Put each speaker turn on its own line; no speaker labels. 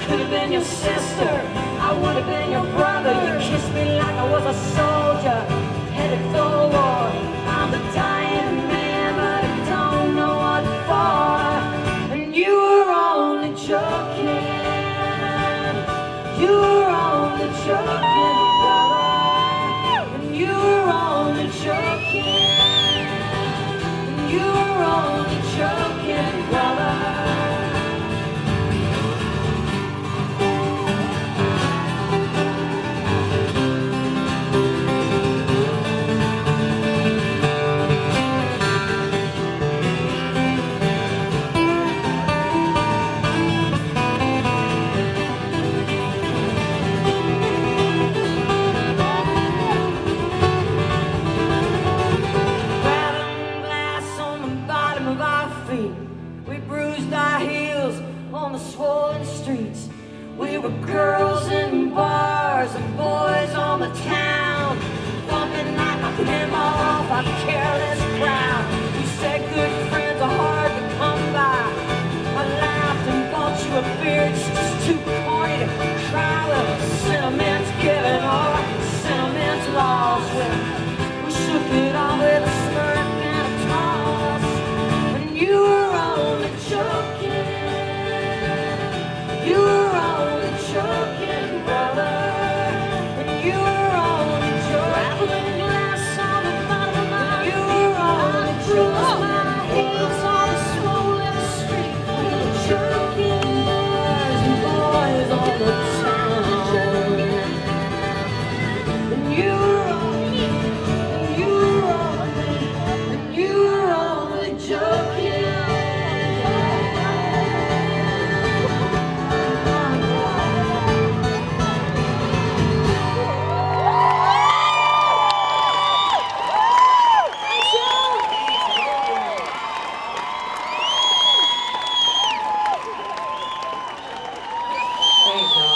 could have been your sister, I would have been your brother. You kissed me like I was a soldier, headed for war. I'm the dying man, but I don't know what for. And you were only joking, you were only joking, brother. And you were only joking, and you were only joking, brother. We bruised our heels on the swollen streets. We were girls in bars and boys on the town, bumping like a pinball off a careless crowd. We said good friends are hard to come by. I laughed and bought you a beer. It's just too corny to cry with sentiment's given or sentiment's lost. We shook it off with a smirk and a toss. And you were only joking, you were only joking, brother. And you were only joking. Rattling glass on the bottom of my feet. You were only joking. My heels on the swollen street. We were joking, and boys on the town. And you were only, and you were only, and you were only joking. Thanks,